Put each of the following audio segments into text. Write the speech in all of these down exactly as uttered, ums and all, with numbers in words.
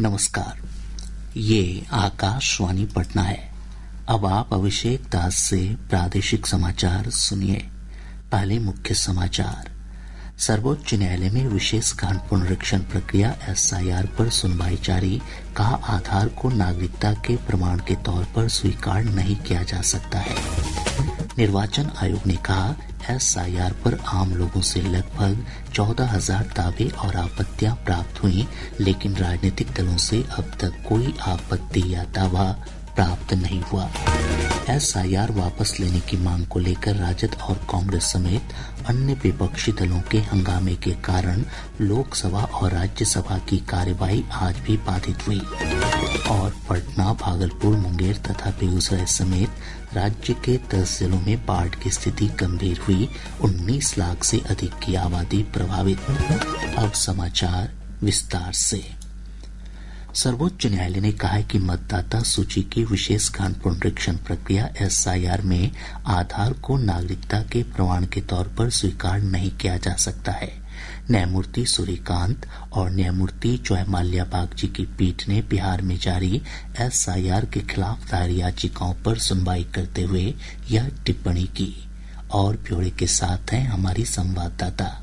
नमस्कार, ये आकाशवाणी पटना है। अब आप अभिषेक दास से प्रादेशिक समाचार सुनिए। पहले मुख्य समाचार। सर्वोच्च न्यायालय में विशेष गहन पुनरीक्षण प्रक्रिया एस आई आर पर सुनवाई जारी। कहा, आधार को नागरिकता के प्रमाण के तौर पर स्वीकार नहीं किया जा सकता है। निर्वाचन आयोग ने कहा, एस आई आर पर आम लोगों से लगभग चौदह हजार दावे और आपत्तियां प्राप्त हुई, लेकिन राजनीतिक दलों से अब तक कोई आपत्ति या दावा प्राप्त नहीं हुआ। एस आई आर वापस लेने की मांग को लेकर राजद और कांग्रेस समेत अन्य विपक्षी दलों के हंगामे के कारण लोकसभा और राज्यसभा की कार्यवाही आज भी बाधित हुई और पटना, भागलपुर, मुंगेर तथा बेगूसराय समेत राज्य के दस जिलों में बाढ़ की स्थिति गंभीर हुई। उन्नीस लाख से अधिक की आबादी प्रभावित। अब समाचार विस्तार से। सर्वोच्च न्यायालय ने कहा है कि मतदाता सूची की विशेष गहन पुनरीक्षण प्रक्रिया एस आई आर में आधार को नागरिकता के प्रमाण के तौर पर स्वीकार नहीं किया जा सकता है। न्यायमूर्ति सूर्यकांत और न्यायमूर्ति जयमाल्या बागची की पीठ ने बिहार में जारी एस आई आर के खिलाफ दायर याचिकाओं पर सुनवाई करते हुए यह टिप्पणी की। और ब्यौरे के साथ हैं हमारी संवाददाता।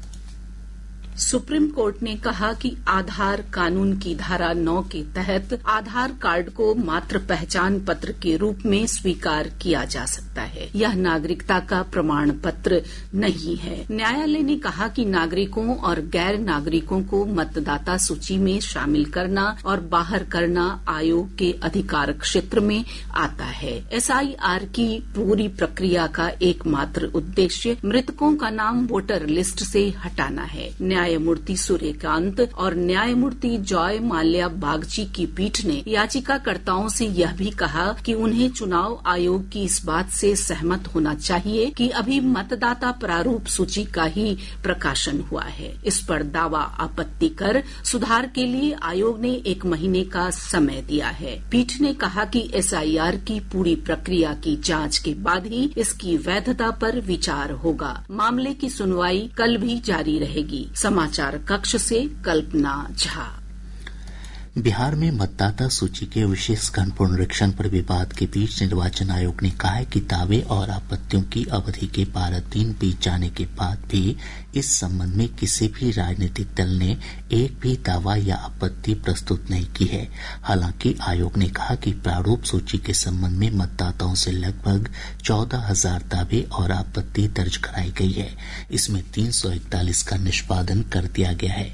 सुप्रीम कोर्ट ने कहा कि आधार कानून की धारा नौ के तहत आधार कार्ड को मात्र पहचान पत्र के रूप में स्वीकार किया जा सकता है। यह नागरिकता का प्रमाण पत्र नहीं है। न्यायालय ने कहा कि नागरिकों और गैर नागरिकों को मतदाता सूची में शामिल करना और बाहर करना आयोग के अधिकार क्षेत्र में आता है। एस आई आर की पूरी प्रक्रिया का एकमात्र उद्देश्य मृतकों का नाम वोटर लिस्ट से हटाना है। न्यायमूर्ति सूर्यकांत और न्यायमूर्ति जॉय माल्या बागची की पीठ ने याचिकाकर्ताओं से यह भी कहा कि उन्हें चुनाव आयोग की इस बात से सहमत होना चाहिए कि अभी मतदाता प्रारूप सूची का ही प्रकाशन हुआ है। इस पर दावा आपत्ति कर सुधार के लिए आयोग ने एक महीने का समय दिया है। पीठ ने कहा कि एस आई आर की पूरी प्रक्रिया की जांच के बाद ही इसकी वैधता पर विचार होगा। मामले की सुनवाई कल भी जारी रहेगी। समाचार कक्ष से कल्पना झा। बिहार में मतदाता सूची के विशेष गहन पुनरीक्षण पर विवाद के बीच निर्वाचन आयोग ने कहा है कि दावे और आपत्तियों की अवधि के बारह दिन बीत जाने के बाद भी इस संबंध में किसी भी राजनीतिक दल ने एक भी दावा या आपत्ति प्रस्तुत नहीं की है। हालांकि आयोग ने कहा कि प्रारूप सूची के संबंध में मतदाताओं से लगभग चौदह हजार दावे और आपत्ति दर्ज कराई गई है। इसमें तीन सौ इकतालीस का निष्पादन कर दिया गया है।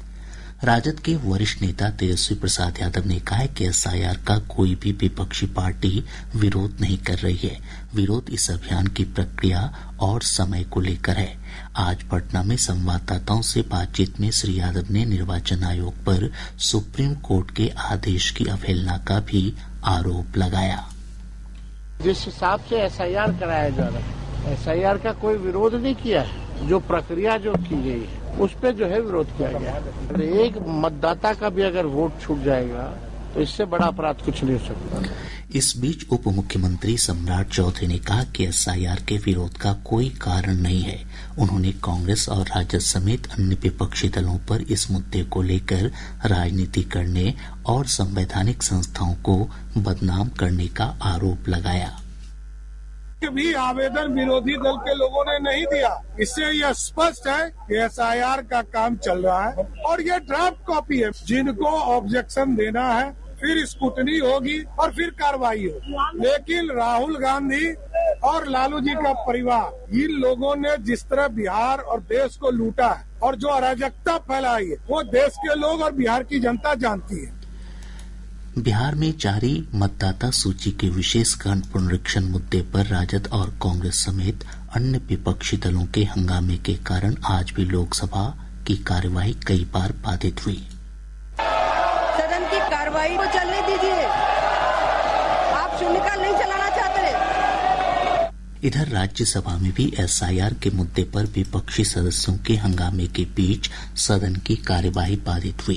राजद के वरिष्ठ नेता तेजस्वी प्रसाद यादव ने कहा है कि एस आई आर का कोई भी विपक्षी पार्टी विरोध नहीं कर रही है। विरोध इस अभियान की प्रक्रिया और समय को लेकर है। आज पटना में संवाददाताओं से बातचीत में श्री यादव ने निर्वाचन आयोग पर सुप्रीम कोर्ट के आदेश की अवहेलना का भी आरोप लगाया। जिस हिसाब से एस आई आर कराया जा रहा है, एस आई आर का कोई विरोध नहीं किया है। जो प्रक्रिया जो की गई है उस पे जो है विरोध किया गया है। एक मतदाता का भी अगर वोट छूट जाएगा तो इससे बड़ा अपराध कुछ नहीं हो सकता। इस बीच उप मुख्यमंत्री सम्राट चौधरी ने कहा कि एस आई आर के विरोध का कोई कारण नहीं है। उन्होंने कांग्रेस और राजद समेत अन्य विपक्षी दलों पर इस मुद्दे को लेकर राजनीति करने और संवैधानिक संस्थाओं को बदनाम करने का आरोप लगाया। भी आवेदन विरोधी दल के लोगों ने नहीं दिया। इससे यह स्पष्ट है कि एस आई आर का काम चल रहा है और ये ड्राफ्ट कॉपी है। जिनको ऑब्जेक्शन देना है फिर स्क्रूटनी होगी और फिर कार्रवाई होगी। लेकिन राहुल गांधी और लालू जी का परिवार, इन लोगों ने जिस तरह बिहार और देश को लूटा है और जो अराजकता फैलाई है वो देश के लोग और बिहार की जनता जानती है। बिहार में जारी मतदाता सूची के विशेष गहन पुनरीक्षण मुद्दे पर राजद और कांग्रेस समेत अन्य विपक्षी दलों के हंगामे के कारण आज भी लोकसभा की कार्यवाही कई बार बाधित हुई। सदन की कार्यवाही को चलने दीजिए। आप शून्यकाल नहीं चलाना चाहते। इधर राज्यसभा में भी एस आई आर के मुद्दे पर विपक्षी सदस्यों के हंगामे के बीच सदन की कार्यवाही बाधित हुई।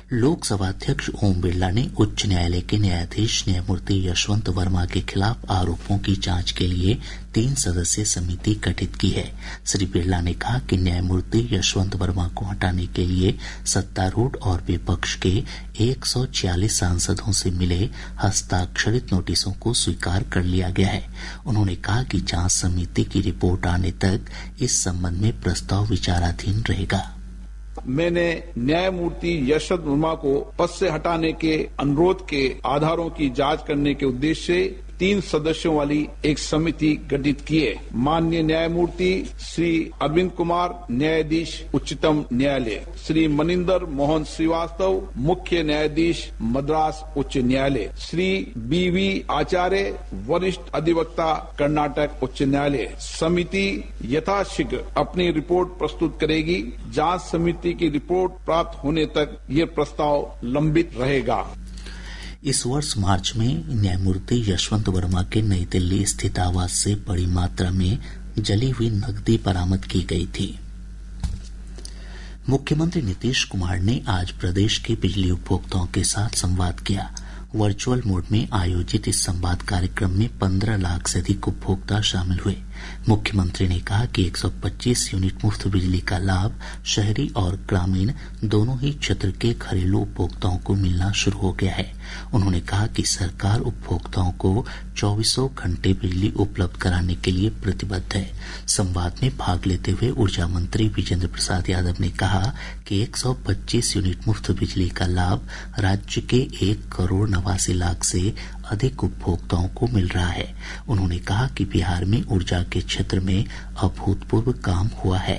लोकसभा अध्यक्ष ओम बिरला ने उच्च न्यायालय के न्यायाधीश न्यायमूर्ति यशवंत वर्मा के खिलाफ आरोपों की जांच के लिए तीन सदस्यीय समिति गठित की है। श्री बिरला ने कहा कि न्यायमूर्ति यशवंत वर्मा को हटाने के लिए सत्तारूढ़ और विपक्ष के एक सौ छियालीस सांसदों से मिले हस्ताक्षरित नोटिसों को स्वीकार कर लिया गया है। उन्होंने कहा कि जांच समिति की रिपोर्ट आने तक इस संबंध में प्रस्ताव विचाराधीन रहेगा। मैंने न्यायमूर्ति यशवंत वर्मा को पद से हटाने के अनुरोध के आधारों की जांच करने के उद्देश्य से तीन सदस्यों वाली एक समिति गठित की है। माननीय न्यायमूर्ति श्री अरविंद कुमार, न्यायाधीश उच्चतम न्यायालय, श्री मनिंदर मोहन श्रीवास्तव, मुख्य न्यायाधीश मद्रास उच्च न्यायालय, श्री बी वी आचार्य, वरिष्ठ अधिवक्ता कर्नाटक उच्च न्यायालय। समिति यथाशीघ्र अपनी रिपोर्ट प्रस्तुत करेगी। जांच समिति की रिपोर्ट प्राप्त होने तक ये प्रस्ताव लंबित रहेगा। इस वर्ष मार्च में न्यायमूर्ति यशवंत वर्मा के नई दिल्ली स्थित आवास से बड़ी मात्रा में जली हुई नकदी बरामद की गई थी। मुख्यमंत्री नीतीश कुमार ने आज प्रदेश के बिजली उपभोक्ताओं के साथ संवाद किया। वर्चुअल मोड में आयोजित इस संवाद कार्यक्रम में पंद्रह लाख से अधिक उपभोक्ता शामिल हुए। मुख्यमंत्री ने कहा कि एक सौ पच्चीस यूनिट मुफ्त बिजली का लाभ शहरी और ग्रामीण दोनों ही क्षेत्र के घरेलू उपभोक्ताओं को मिलना शुरू हो गया है। उन्होंने कहा कि सरकार उपभोक्ताओं को चौबीसों घंटे बिजली उपलब्ध कराने के लिए प्रतिबद्ध है। संवाद में भाग लेते हुए ऊर्जा मंत्री विजेंद्र प्रसाद यादव ने कहा कि एक सौ पच्चीस यूनिट मुफ्त बिजली का लाभ राज्य के एक करोड़ नवासी लाख से अधिक उपभोक्ताओं को मिल रहा है। उन्होंने कहा कि बिहार में ऊर्जा के क्षेत्र में अभूतपूर्व काम हुआ है।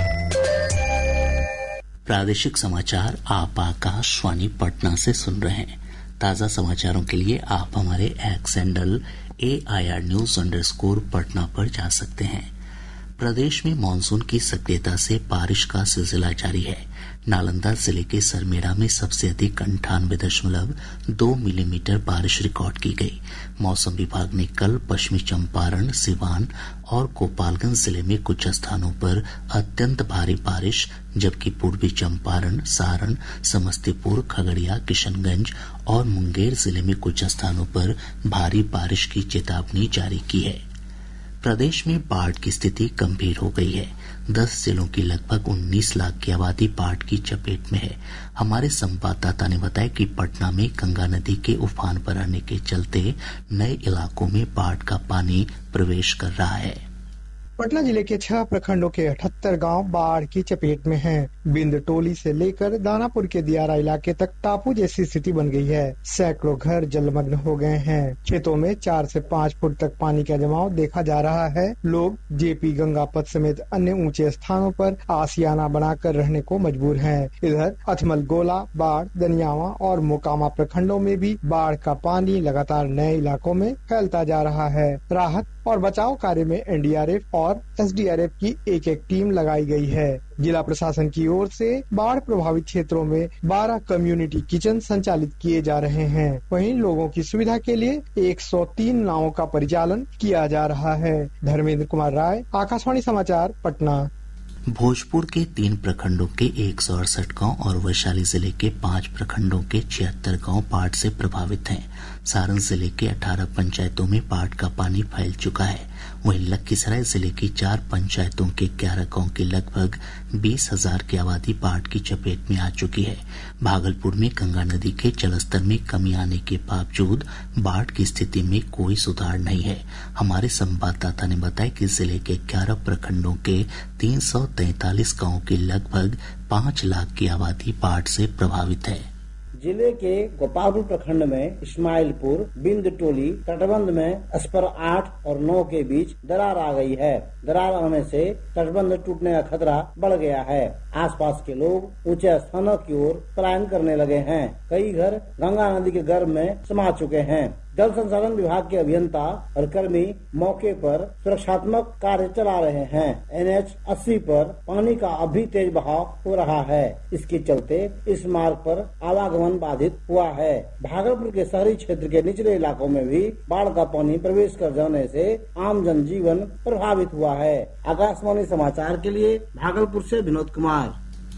प्रादेशिक समाचार आप आकाशवाणी पटना से सुन रहे हैं। ताजा समाचारों के लिए आप हमारे X handle A I R news underscore Patna पर जा सकते हैं। प्रदेश में मानसून की सक्रियता से बारिश का सिलसिला जारी है। नालंदा जिले के सरमेरा में सबसे अधिक अंठानवे दशमलव दो मिलीमीटर बारिश रिकॉर्ड की गई। मौसम विभाग ने कल पश्चिमी चंपारण, सिवान और गोपालगंज जिले में कुछ स्थानों पर अत्यंत भारी बारिश, जबकि पूर्वी चंपारण, सारण, समस्तीपुर, खगड़िया, किशनगंज और मुंगेर जिले में कुछ स्थानों पर भारी बारिश की चेतावनी जारी की है। प्रदेश में बाढ़ की स्थिति गंभीर हो गई है। दस जिलों की लगभग उन्नीस लाख की आबादी बाढ़ की चपेट में है। हमारे संवाददाता ने बताया कि पटना में गंगा नदी के उफान पर आने के चलते नए इलाकों में बाढ़ का पानी प्रवेश कर रहा है। पटना जिले के छह प्रखंडों के अठहत्तर गांव बाढ़ की चपेट में हैं। बिंद टोली से लेकर दानापुर के दियारा इलाके तक टापू जैसी स्थिति बन गई है। सैकड़ों घर जलमग्न हो गए हैं। खेतों में चार से पाँच फुट तक पानी का जमाव देखा जा रहा है। लोग जेपी गंगा पथ समेत अन्य ऊंचे स्थानों पर आसियाना बनाकर रहने को मजबूर हैं। इधर अथमल गोला, बाढ़, दनियावा और मोकामा प्रखंडों में भी बाढ़ का पानी लगातार नए इलाकों में फैलता जा रहा है। राहत और बचाव कार्य में एन डी आर एफ और एस डी आर एफ की एक एक टीम लगाई गई है। जिला प्रशासन की ओर से बाढ़ प्रभावित क्षेत्रों में बारह कम्युनिटी किचन संचालित किए जा रहे हैं। वहीं लोगों की सुविधा के लिए एक सौ तीन नावों का परिचालन किया जा रहा है। धर्मेंद्र कुमार राय, आकाशवाणी समाचार, पटना। भोजपुर के तीन प्रखंडों के एक सौ अड़सठ गाँव और वैशाली जिले के पांच प्रखंडों के छिहत्तर गाँव बाढ़ से प्रभावित हैं। सारण जिले के अठारह पंचायतों में बाढ़ का पानी फैल चुका है। वहीं लखीसराय जिले की चार पंचायतों के ग्यारह गाँव के लगभग बीस हजार की आबादी बाढ़ की चपेट में आ चुकी है। भागलपुर में गंगा नदी के जलस्तर में कमी आने के बावजूद बाढ़ की स्थिति में कोई सुधार नहीं है। हमारे संवाददाता ने बताया कि जिले के ग्यारह प्रखंडों के तीन सौ तैंतालीस गाँव की लगभग पाँच लाख की आबादी बाढ़ से प्रभावित है। जिले के गोपालपुर प्रखंड में इस्माइलपुर, बिंद टोली तटबंध में स्पर आठ और नौ के बीच दरार आ गई है। दरार आने से तटबंध टूटने का खतरा बढ़ गया है। आसपास के लोग ऊंचे स्थानों की ओर पलायन करने लगे हैं। कई घर गंगा नदी के गर्भ में समा चुके हैं। जल संसाधन विभाग के अभियंता और कर्मी मौके पर सुरक्षात्मक कार्य चला रहे हैं। एन एच अस्सी पर पानी का अभी तेज बहाव हो रहा है। इसके चलते इस मार्ग पर आवागमन बाधित हुआ है। भागलपुर के शहरी क्षेत्र के निचले इलाकों में भी बाढ़ का पानी प्रवेश कर जाने से आम जनजीवन प्रभावित हुआ है। आकाशवाणी समाचार के लिए भागलपुर से विनोद कुमार।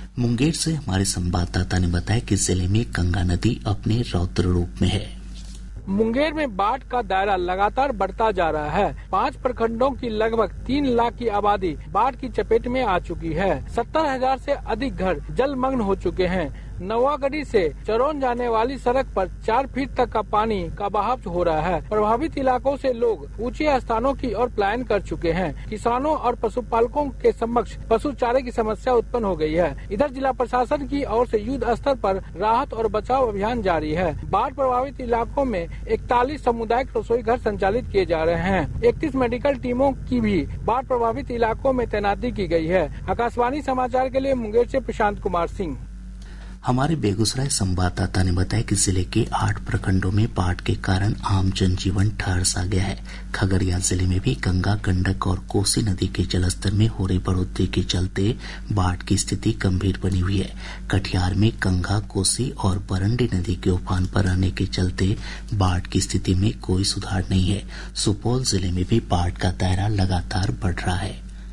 मुंगेर से हमारे संवाददाता ने बताया कि जिले में गंगा नदी अपने रौद्र रूप में है। मुंगेर में बाढ़ का दायरा लगातार बढ़ता जा रहा है। पाँच प्रखंडों की लगभग तीन लाख की आबादी बाढ़ की चपेट में आ चुकी है। सत्तर हजार से अधिक घर जलमग्न हो चुके हैं। नवागढ़ी से चरौन जाने वाली सड़क पर चार फीट तक का पानी का बहाव हो रहा है। प्रभावित इलाकों से लोग ऊंचे स्थानों की ओर पलायन कर चुके हैं। किसानों और पशुपालकों के समक्ष पशु चारे की समस्या उत्पन्न हो गई है। इधर जिला प्रशासन की ओर से युद्ध स्तर पर राहत और बचाव अभियान जारी है। बाढ़ प्रभावित इलाकों में इकतालीस सामुदायिक रसोई घर संचालित किए जा रहे हैं। इकतीस मेडिकल टीमों की भी बाढ़ प्रभावित इलाकों में तैनाती की गई है। आकाशवाणी समाचार के लिए मुंगेर से प्रशांत कुमार सिंह। हमारे बेगूसराय संवाददाता ने बताया कि जिले के आठ प्रखंडों में बाढ़ के कारण आम जनजीवन ठहर सा गया है। खगड़िया जिले में भी गंगा, गंडक और कोसी नदी के जलस्तर में हो रही बढ़ोतरी के चलते बाढ़ की स्थिति गंभीर बनी हुई है। कटिहार में गंगा, कोसी और बरंडी नदी के उफान पर रहने के चलते बाढ़ की स्थिति में कोई सुधार नहीं है। सुपौल जिले में भी बाढ़ का दायरा लगातार बढ़ रहा है।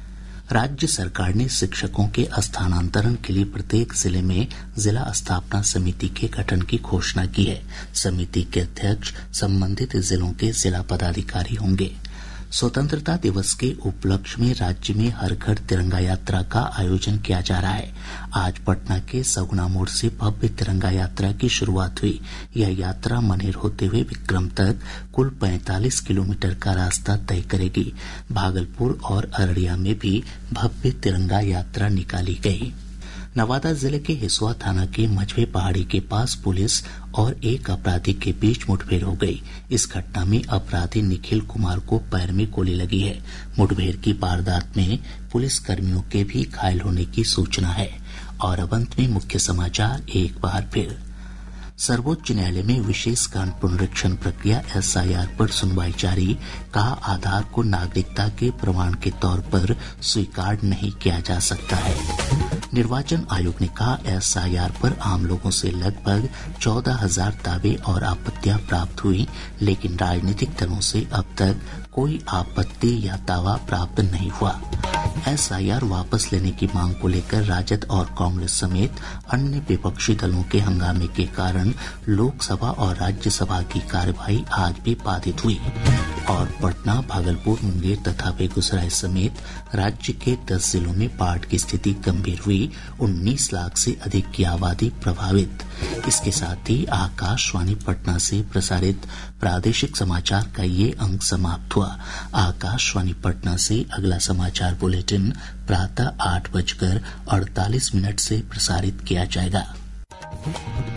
राज्य सरकार ने शिक्षकों के स्थानांतरण के लिए प्रत्येक जिले में जिला स्थापना समिति के गठन की घोषणा की है। समिति के अध्यक्ष संबंधित जिलों के जिला पदाधिकारी होंगे। स्वतंत्रता दिवस के उपलक्ष्य में राज्य में हर घर तिरंगा यात्रा का आयोजन किया जा रहा है। आज पटना के सगुना मोड़ से भव्य तिरंगा यात्रा की शुरुआत हुई। यह यात्रा मनेर होते हुए विक्रम तक कुल पैंतालीस किलोमीटर का रास्ता तय करेगी। भागलपुर और अररिया में भी भव्य तिरंगा यात्रा निकाली गई। नवादा जिले के हिसुआ थाना के मझवे पहाड़ी के पास पुलिस और एक अपराधी के बीच मुठभेड़ हो गई। इस घटना में अपराधी निखिल कुमार को पैर में गोली लगी है। मुठभेड़ की वारदात में पुलिस कर्मियों के भी घायल होने की सूचना है। और अब अंत में मुख्य समाचार एक बार फिर। सर्वोच्च न्यायालय में विशेष कांड पुनरीक्षण प्रक्रिया एस आई आर पर सुनवाई जारी। कहा, आधार को नागरिकता के प्रमाण के तौर पर स्वीकार नहीं किया जा सकता है। निर्वाचन आयोग ने कहा, एस आई आर पर आम लोगों से लगभग चौदह हजार दावे और आपत्तियां प्राप्त हुई, लेकिन राजनीतिक दलों से अब तक कोई आपत्ति या दावा प्राप्त नहीं हुआ। एस आई आर वापस लेने की मांग को लेकर राजद और कांग्रेस समेत अन्य विपक्षी दलों के हंगामे के कारण लोकसभा और राज्यसभा की कार्यवाही आज भी बाधित हुई। और पटना, भागलपुर, मुंगेर तथा बेगूसराय समेत राज्य के दस जिलों में बाढ़ की स्थिति गंभीर हुई। उन्नीस लाख से अधिक की आबादी प्रभावित। इसके साथ ही आकाशवाणी पटना से प्रसारित प्रादेशिक समाचार का ये अंक समाप्त हुआ। आकाशवाणी पटना से अगला समाचार बुलेटिन प्रातः आठ बजकर अड़तालीस मिनट से प्रसारित किया जाएगा।